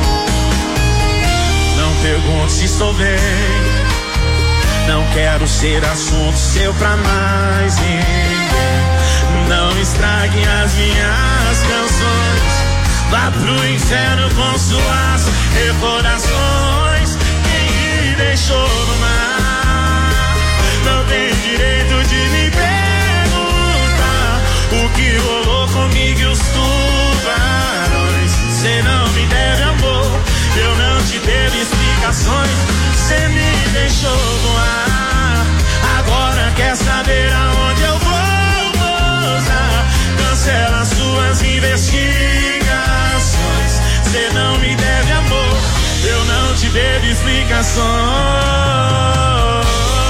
Não pergunte se estou bem, não quero ser assunto seu pra mais ninguém. Não estrague as minhas canções, vá pro inferno com suas recordações. Quem me deixou no mar não tem direito de me perguntar o que rolou comigo e os tubarões. Cê não me deve amor, eu não te devo explicações. Cê me deixou voar, agora quer saber aonde eu vou, moça. Cancela suas investigações. Cê não me deve amor, eu não te devo explicações.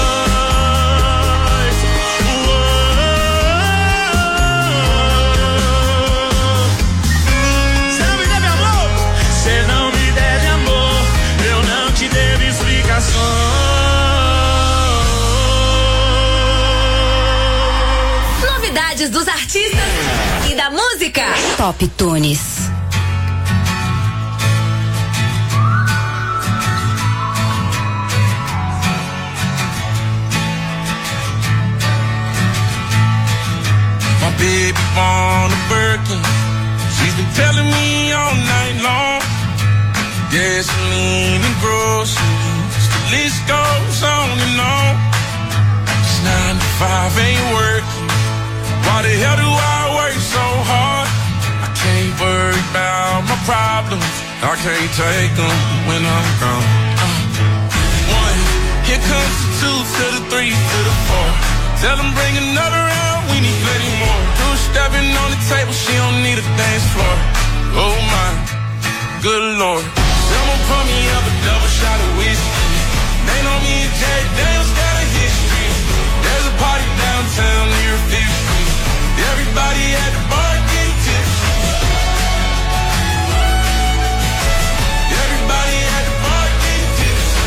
Cê não me deve amor, cê não me deve amor, eu não te devo explicações. Novidades dos artistas e da música. Top Tunes. Gasoline and groceries, the list goes on and on. It's nine to five ain't working. Why the hell do I work so hard? I can't worry about my problems. I can't take them when I'm gone. Uh, one, here comes the two to the three to the four. Tell them bring another round, we need plenty more. Two stepping on the table, she don't need a dance floor. Oh my, good lord. Someone pour me up a double shot of whiskey. They know me and Jack Daniels got a history. There's a party downtown near Fifth Street. Everybody at the bar getting tipsy. Everybody at the bar getting tipsy.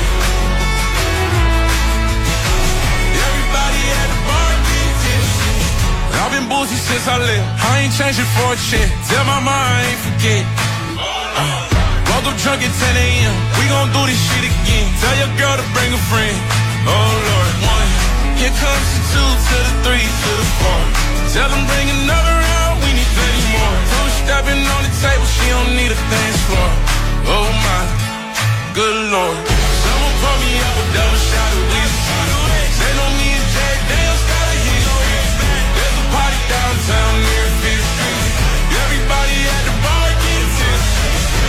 Everybody at the bar getting tipsy. I've been boozy since I left. I ain't changing for a check. Tell my mom I ain't forget. Uh, woke up drunk at ten a.m. We gon' do this shit again. Tell your girl to bring a friend. Oh Lord, one. Here comes the two to the three to the four. Tell them bring another round, we need plenty more. Two stepping on the table, she don't need a dance floor. Oh my, good lord. Someone pour me up a double shot of whiskey. They know me and Jack Daniels got a history. There's a party downtown near Fifth Street. Everybody at the bar getting tipsy.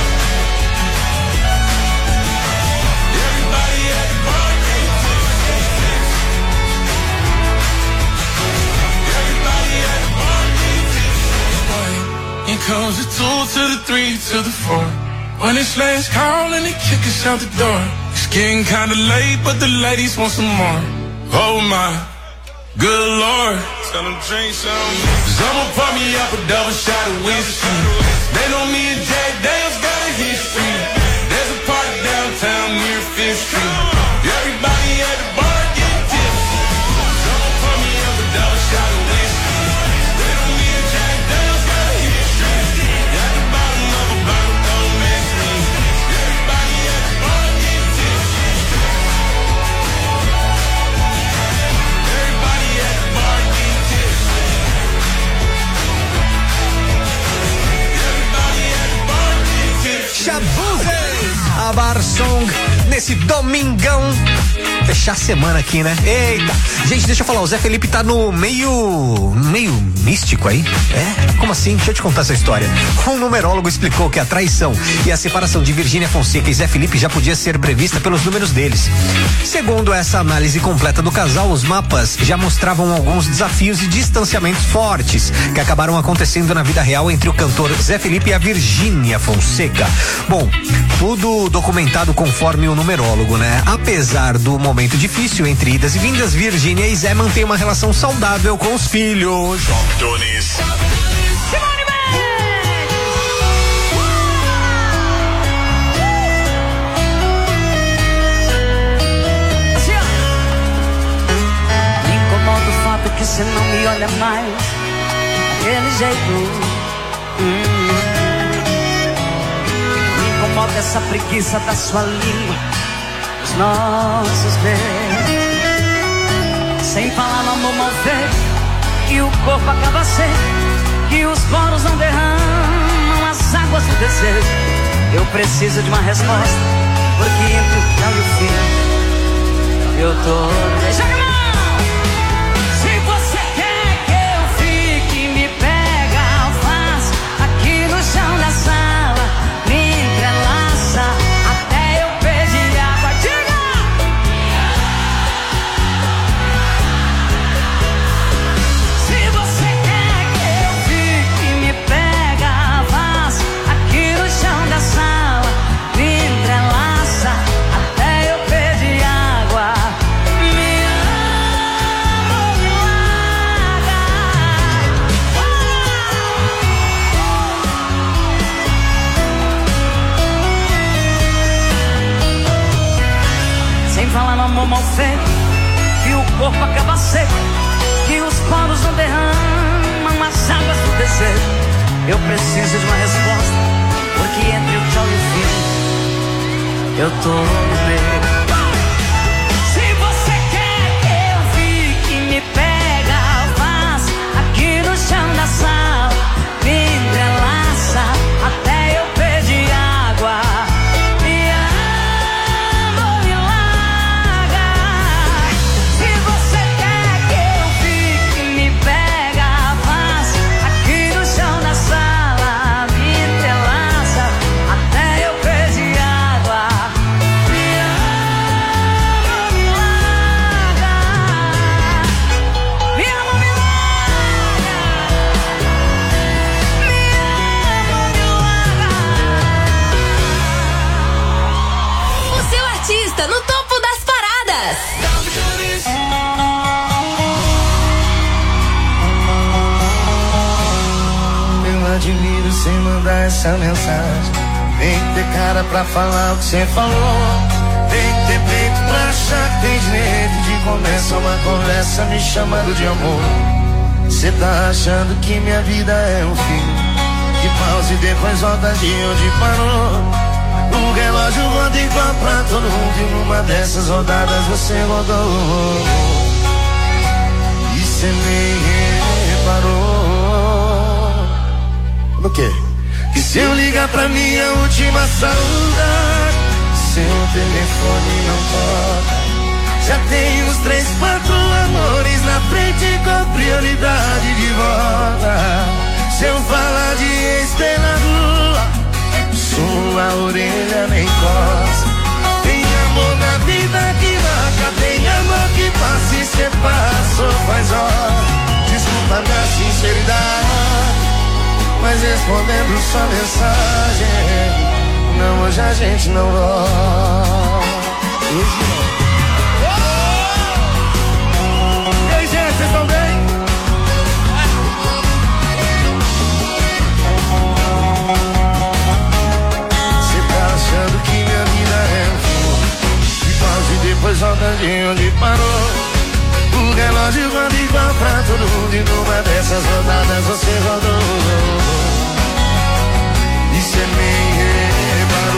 Everybody at the bar getting tipsy. Everybody at the bar getting tipsy. Here comes the two to the three to the four. When it's last call and they kick us out the door. It's getting kinda late, but the ladies want some more. Oh my, good lord. Tell them drink some. Someone pour me up a double shot of whiskey. They know me and Jack Daniels got a history. There's a party downtown near Fifth Street. Everybody at the bar getting tipsy. Someone pour me up a double shot of whiskey. They know me and Jack Daniels got a history. At the bottom of a bottle, don't mess me. Everybody at the bar getting tipsy. Everybody at the bar getting tipsy. Everybody at the bar getting tipsy. Chabuzes, a Bar Song nesse domingão. Fechar a semana aqui, né? Eita! Gente, deixa eu falar, o Zé Felipe tá no meio. meio místico aí? É? Como assim? Deixa eu te contar essa história. Um numerólogo explicou que a traição e a separação de Virgínia Fonseca e Zé Felipe já podia ser prevista pelos números deles. Segundo essa análise completa do casal, os mapas já mostravam alguns desafios e distanciamentos fortes que acabaram acontecendo na vida real entre o cantor Zé Felipe e a Virgínia Fonseca. Bom, tudo documentado conforme o numerólogo, né? Apesar do momento difícil entre idas e vindas, Virgínia e Zé mantêm uma relação saudável com os filhos. Me incomoda o fato que você não me olha mais daquele jeito. Hum. Me incomoda essa preguiça da sua língua, os nossos beijos. Sem falar no amor mal feito, que o corpo acaba seco, que os poros não derramam as águas do desejo. Eu preciso de uma resposta, porque entre o tchau e o fim eu tô... Deixa que não! Se você quer que eu fique, me pega, faz aqui no chão da sala, me entrelaça até eu pedir água. Diga! Se você quer que eu fique, me pega, faz aqui no chão da sala, me entrelaça até eu pedir água. Me ama ou me larga. Sem falar no amor mal feito, que o corpo acaba seco, que os poros não derramam as águas do desejo. Eu preciso de uma resposta, porque entre o tchau e o fim eu tô no meio. Se você quer que eu fique, me pega, faz aqui no chão da sala, me entrelaça até eu pedir água. artista no topo das paradas. Eu admiro sem mandar essa mensagem. Tem que ter cara pra falar o que você falou. Tem que ter peito pra achar que tem direito de começar uma conversa me chamando de amor. Cê tá achando que minha vida é um filme que pausa e depois volta de onde parou. O relógio roda igual pra todo mundo e numa dessas rodadas você rodou. E cê nem reparou. No quê? Que se eu ligar pra minha última saudade, seu telefone não toca. Já tem uns três, quatro amores na frente com prioridade de volta. Se eu falar de ex pela rua, sua orelha nem coça. Tem amor na vida que marca, tem amor que passa e cê passou faz hora. Desculpa minha sinceridade, mas respondendo sua mensagem, não, hoje a gente não volta. Hoje não. E aí, gente, vocês estão bem? Você tá achando que minha vida é um filme que pausa e depois volta de onde parou. O relógio roda igual pra todo mundo e numa dessas rodadas você rodou. E cê nem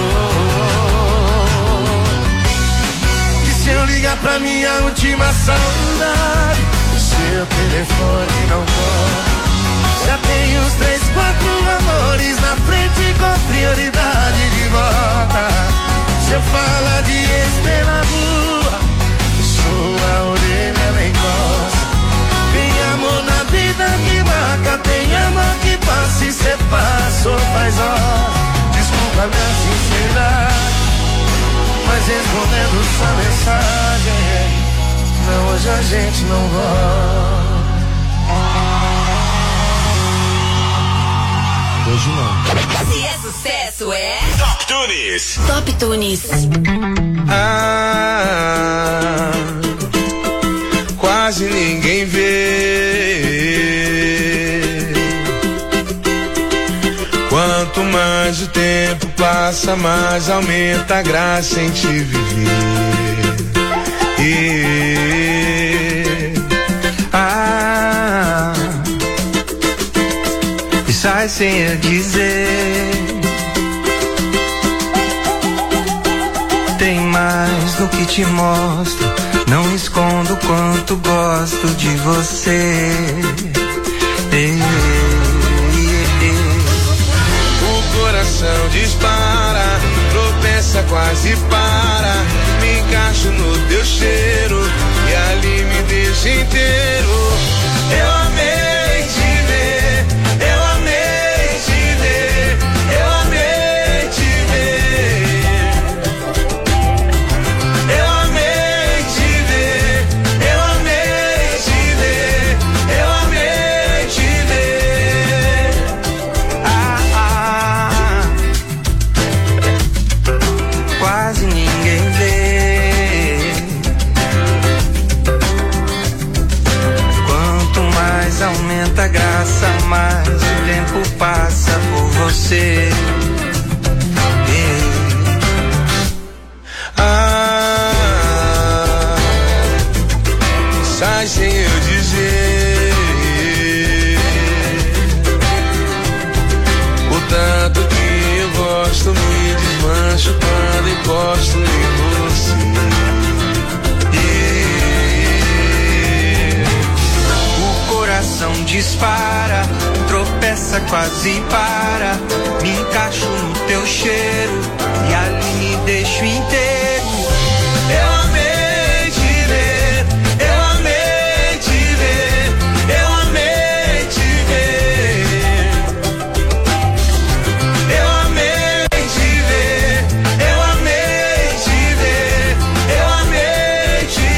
reparou. E se eu ligar pra minha última saudade, o seu telefone não toca. Já tem uns três, quatro amores na frente com prioridade de volta. Se eu falar de ex pela rua, sua orelha nem coça. Tem amor na vida que marca, tem amor que passa e cê passou faz hora. Desculpa minha sinceridade, mas respondendo sua mensagem, não, hoje a gente não volta. Hoje não. Se é sucesso, é Top Tunes. Top Tunes. Ah, quase ninguém vê. Quanto mais o tempo passa, mais aumenta a graça em te viver. E, ah, e sai sem eu dizer. Tem mais do que te mostro, não escondo o quanto gosto de você. Ei, ei, ei. O coração dispara, tropeça, quase para. Me encaixo no teu cheiro e ali me deixa inteiro. Eu amei te ver, eu amei te ver, eu amei te ver. Eu amei te ver, eu amei te ver, eu amei te ver. Ah, ah, quase ninguém vê. Quanto mais aumenta a graça, mais o tempo passa por você. Ah, sai sem eu dizer o tanto que eu gosto, me desmancho quando encosto em você. O coração dispara, tropeça, quase para. Me encaixo no teu cheiro e ali me deixo inteiro. Eu amei te ver, eu amei te ver, eu amei te ver. Eu amei te ver, eu amei te ver, eu amei te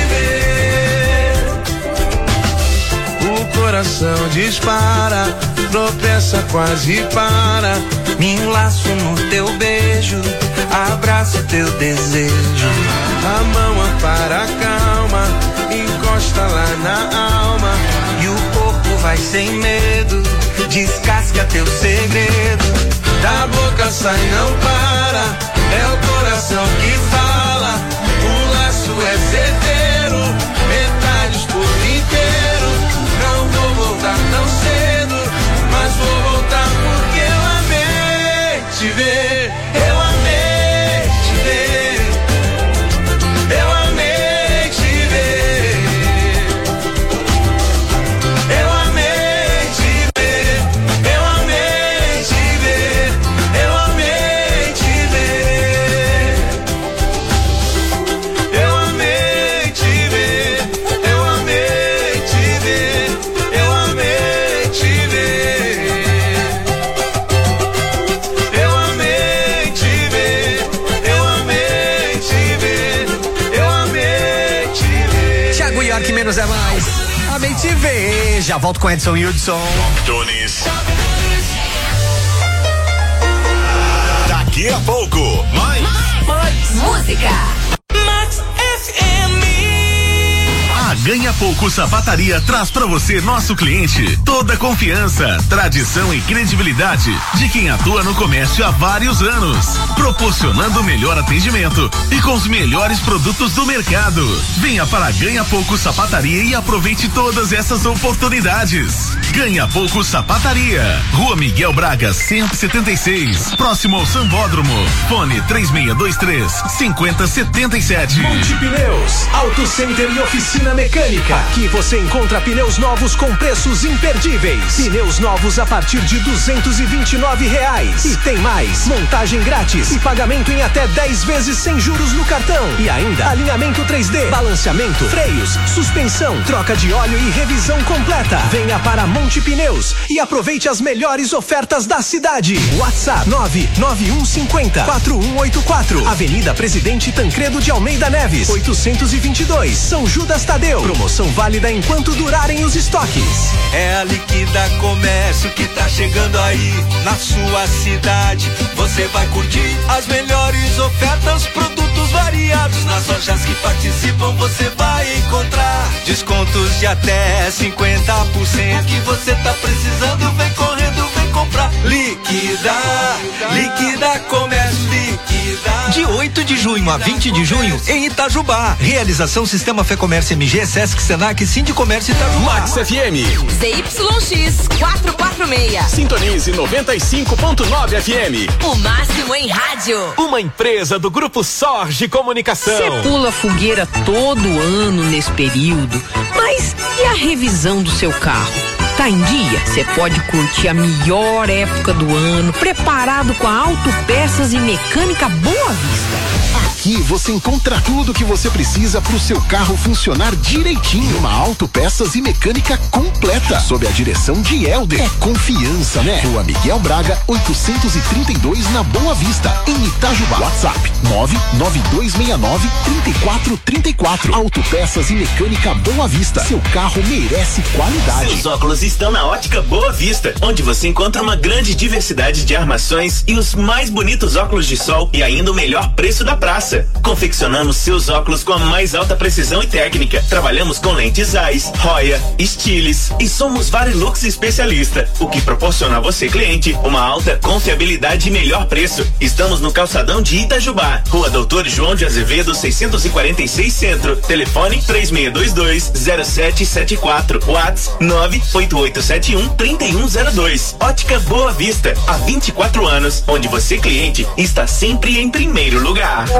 ver. O coração dispara, tropeça, quase para. Me enlaço no teu beijo, abraço teu desejo. A mão ampara a calma, encosta lá na alma. E o corpo vai sem medo, descasca teu segredo. Da boca sai, não para, é o coração que fala. O laço é certeiro, metades por inteiro. Não vou voltar tão cedo, mas vou voltar porque eu amei te ver. Eu amei te ver. Eu amei te ver. Eu amei te ver. Eu amei te ver. Eu amei te ver. Eu amei te ver. Eu amei te ver. Eu amei te ver. Eu amei te ver. Eu amei te ver. Eu amei te ver. Thiago York, menos é mais. Amei te ver. Já volto com Edson Hudson. Tunis. Daqui a pouco, mais. Mais música. Max F M. A Ganha Pouco Sapataria traz pra você, nosso cliente, toda a confiança, tradição e credibilidade de quem atua no comércio há vários anos, proporcionando o melhor atendimento e com os melhores produtos do mercado. Venha para a Ganha Pouco Sapataria e aproveite todas essas oportunidades. Ganha Pouco Sapataria, Rua Miguel Braga, cento e setenta e seis, próximo ao Sambódromo. Fone três seis dois três, cinco zero sete sete. Monte Pneus, Auto Center e Oficina Mecânica. Aqui você encontra pneus novos com preços imperdíveis. Pneus novos a partir de duzentos e vinte e nove reais. E tem mais, montagem grátis e pagamento em até dez vezes sem juros no cartão. E ainda alinhamento três D, balanceamento, freios, suspensão, troca de óleo e revisão completa. Venha para Monte Pneus e aproveite as melhores ofertas da cidade. WhatsApp nove nove um cinco zero, quatro um oito quatro. Avenida Presidente Tancredo de Almeida Neves, oitocentos e vinte e dois, São Judas Tadeu. Promoção válida enquanto durarem os estoques. É a Liquida Comércio que tá chegando aí na sua cidade. Você vai curtir as melhores ofertas, produtos variados. Nas lojas que participam você vai encontrar descontos de até cinquenta por cento. O que você tá precisando, vem correndo, vem comprar. Liquida, Liquida Comércio, Liquida. De oito de junho a vinte de junho em Itajubá. Realização Sistema Fê Comércio M G, Sesc, Senac, Sindicomércio Itajubá. Max F M. Z Y X quatrocentos e quarenta e seis. Sintonize noventa e cinco ponto nove F M. O máximo em rádio. Uma empresa do Grupo Sorge Comunicação. Você pula fogueira todo ano nesse período, mas e a revisão do seu carro? Tá em dia? Você pode curtir a melhor época do ano, preparado com a Autopeças e Mecânica Boa Vista. Aqui você encontra tudo que você precisa para o seu carro funcionar direitinho. Uma Autopeças e Mecânica completa, sob a direção de Helder. É confiança, né? Rua Miguel Braga, oitocentos e trinta e dois, na Boa Vista, em Itajubá. WhatsApp nove nove dois seis nove, três quatro três quatro. Autopeças e Mecânica Boa Vista. Seu carro merece qualidade. Seus óculos estão na Ótica Boa Vista, onde você encontra uma grande diversidade de armações e os mais bonitos óculos de sol e ainda o melhor preço da praça. Confeccionamos seus óculos com a mais alta precisão e técnica. Trabalhamos com lentes Zeiss, Roya, Stiles e somos Varilux especialista, o que proporciona a você, cliente, uma alta confiabilidade e melhor preço. Estamos no calçadão de Itajubá, Rua Doutor João de Azevedo, seiscentos e quarenta e seis Centro. Telefone três seis dois dois, zero sete sete quatro. WhatsApp nove oito oito sete um, três um zero dois. Ótica Boa Vista, há vinte e quatro anos, onde você, cliente, está sempre em primeiro lugar.